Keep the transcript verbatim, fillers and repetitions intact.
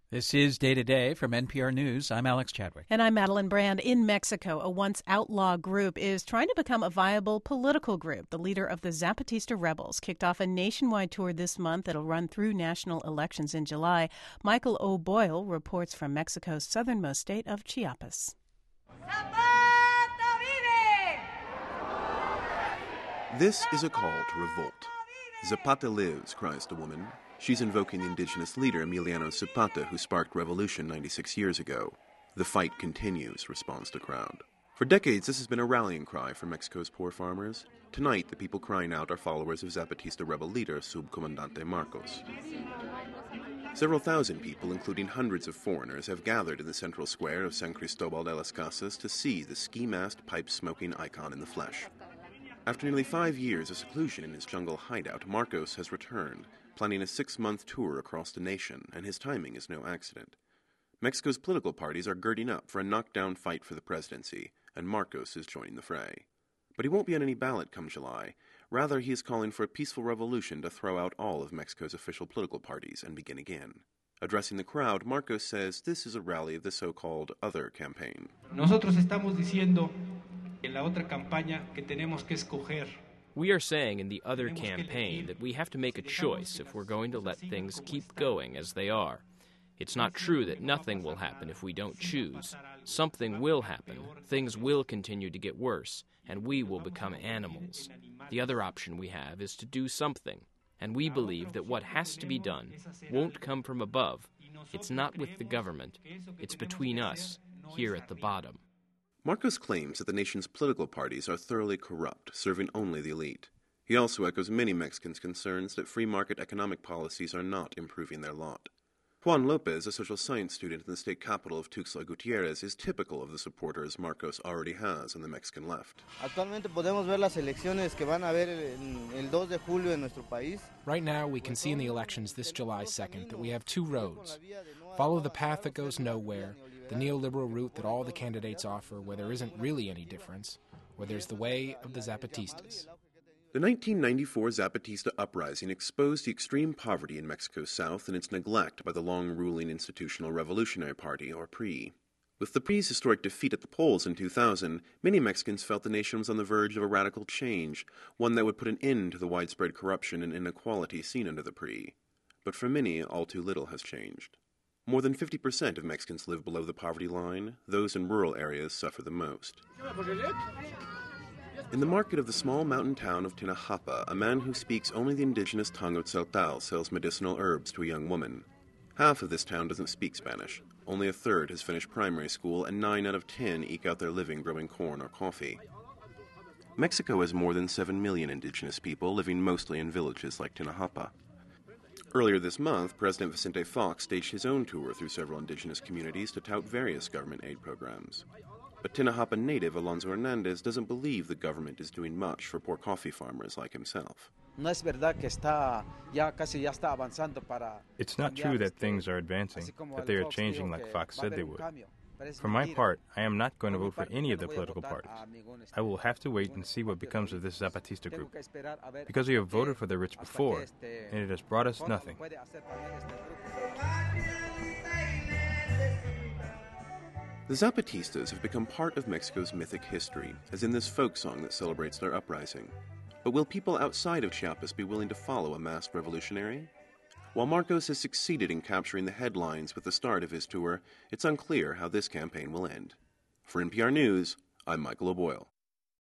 This is Day to Day from N P R News. I'm Alex Chadwick. And I'm Madeline Brand. In Mexico, a once outlaw group is trying to become a viable political group. The leader of the Zapatista rebels kicked off a nationwide tour this month that'll run through national elections in July. Michael O'Boyle reports from Mexico's southernmost state of Chiapas. Zapata vive! This is a call to revolt. Zapata lives, cries the woman. She's invoking the indigenous leader Emiliano Zapata, who sparked revolution ninety-six years ago. The fight continues, responds the crowd. For decades, this has been a rallying cry for Mexico's poor farmers. Tonight, the people crying out are followers of Zapatista rebel leader Subcomandante Marcos. Several thousand people, including hundreds of foreigners, have gathered in the central square of San Cristobal de las Casas to see the ski-masked, pipe-smoking icon in the flesh. After nearly five years of seclusion in his jungle hideout, Marcos has returned, planning a six-month tour across the nation, and his timing is no accident. Mexico's political parties are girding up for a knockdown fight for the presidency, and Marcos is joining the fray. But he won't be on any ballot come July. Rather, he is calling for a peaceful revolution to throw out all of Mexico's official political parties and begin again. Addressing the crowd, Marcos says this is a rally of the so-called other campaign. Nosotros estamos diciendo en la otra campaña que tenemos que escoger. We are saying in the other campaign that we have to make a choice if we're going to let things keep going as they are. It's not true that nothing will happen if we don't choose. Something will happen. Things will continue to get worse, and we will become animals. The other option we have is to do something, and we believe that what has to be done won't come from above. It's not with the government. It's between us, here at the bottom. Marcos claims that the nation's political parties are thoroughly corrupt, serving only the elite. He also echoes many Mexicans' concerns that free market economic policies are not improving their lot. Juan Lopez, a social science student in the state capital of Tuxtla Gutierrez, is typical of the supporters Marcos already has on the Mexican left. Right now, we can see in the elections this July second that we have two roads. Follow the path that goes nowhere, the neoliberal route that all the candidates offer where there isn't really any difference, or there's the way of the Zapatistas. The nineteen ninety-four Zapatista uprising exposed the extreme poverty in Mexico's south and its neglect by the long-ruling Institutional Revolutionary Party, or P R I. With the P R I's historic defeat at the polls in two thousand, many Mexicans felt the nation was on the verge of a radical change, one that would put an end to the widespread corruption and inequality seen under the P R I. But for many, all too little has changed. More than fifty percent of Mexicans live below the poverty line. Those in rural areas suffer the most. In the market of the small mountain town of Tinajapa, a man who speaks only the indigenous tongue of Tzeltal sells medicinal herbs to a young woman. Half of this town doesn't speak Spanish. Only a third has finished primary school, and nine out of ten eke out their living growing corn or coffee. Mexico has more than seven million indigenous people living mostly in villages like Tinajapa. Earlier this month, President Vicente Fox staged his own tour through several indigenous communities to tout various government aid programs. But Tinajapa native Alonso Hernandez doesn't believe the government is doing much for poor coffee farmers like himself. It's not true that things are advancing, that they are changing like Fox said they would. For my part, I am not going to vote for any of the political parties. I will have to wait and see what becomes of this Zapatista group, because we have voted for the rich before, and it has brought us nothing. The Zapatistas have become part of Mexico's mythic history, as in this folk song that celebrates their uprising. But will people outside of Chiapas be willing to follow a masked revolutionary? While Marcos has succeeded in capturing the headlines with the start of his tour, it's unclear how this campaign will end. For N P R News, I'm Michael O'Boyle.